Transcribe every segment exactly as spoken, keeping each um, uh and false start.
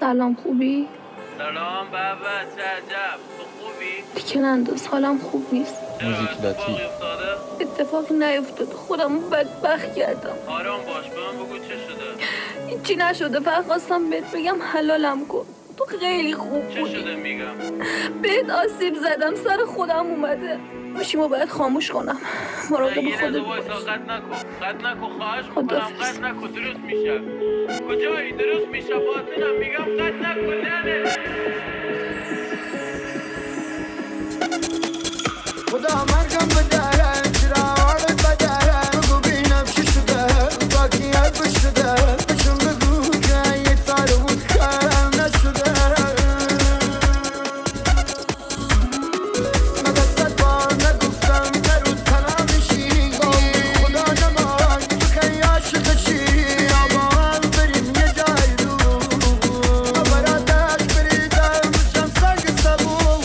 سلام، خوبی؟ سلام بابا، چه عجب، تو خوبی؟ دیگه ننداز، حالم خوب نیست. موزیک لاتی. اتفاقی نیفتاد، خودمو بدبخت کردم. آرام باش، به من بگو چه شده؟ هیچی نشده، فقط خواستم بهت بگم حلالم کن. تو خیلی خوب چه بودی. شده میگم؟ بهت آسیب زدم، سر خودم اومده. گوشیمو باید خاموش کنم. مراقب یه خودت لحظه وایسا، باش. قطع نکن قطع نکن، خواهش میکنم خداحافظ. قطع نکن، درست میشه. کجایی؟ درست میشه، باطنم میگم قطع نکن. نه خدا مرگم بداره چراغ بداره بگو بینم چی شده باقی حرف شده بشون بگو که یک سال بود کارم نشده من دستت بار نگفتم که رو تنم میشی خدا نمان تو که عاشق چی با هم بریم یه جای رو براتش بریدم میشم سنگ سبون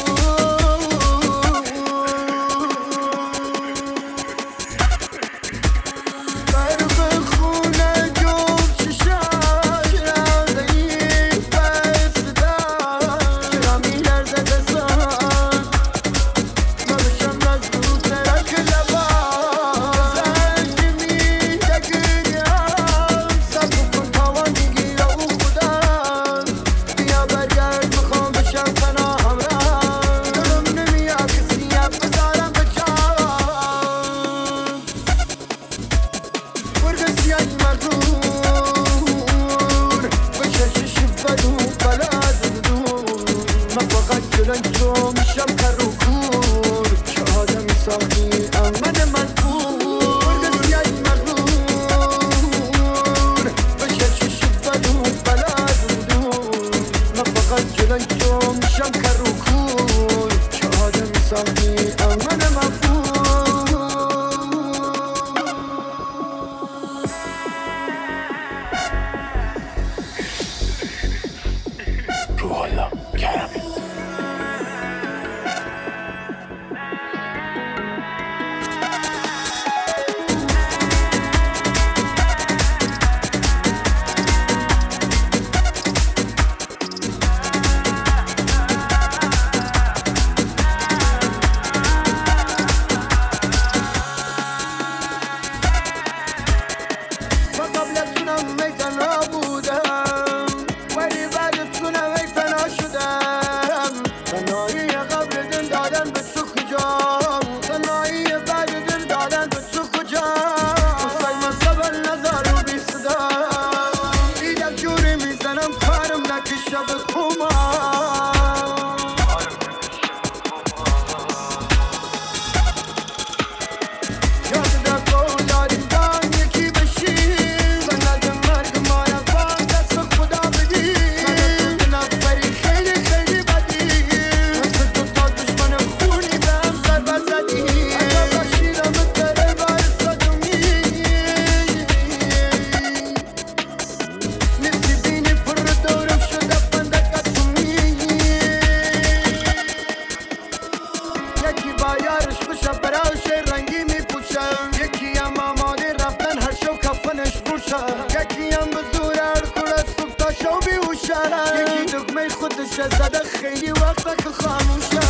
زده خیلی وقت که خاموشه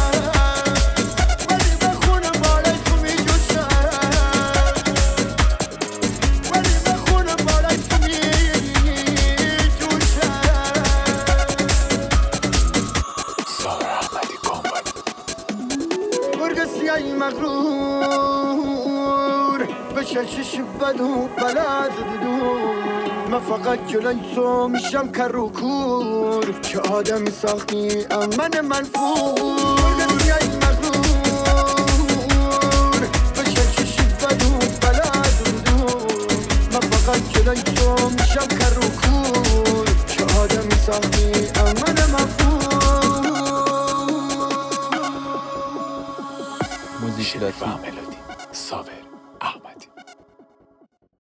ولی بخونه بالای تو می جوشه ولی بخونه بالای تو می جوشه سارا احمدی کامبک برگ سیایی مغرور به چشش بد و بلد دور من فقط جلوی تو میشم کر و کور که آدمی ساختی من منفور دستیای مغرور بشه چشید بد و بلد دور من فقط جلوی تو میشم کر و کور که آدمی ساختی من منفور موزیک لاتی. ملودی صابر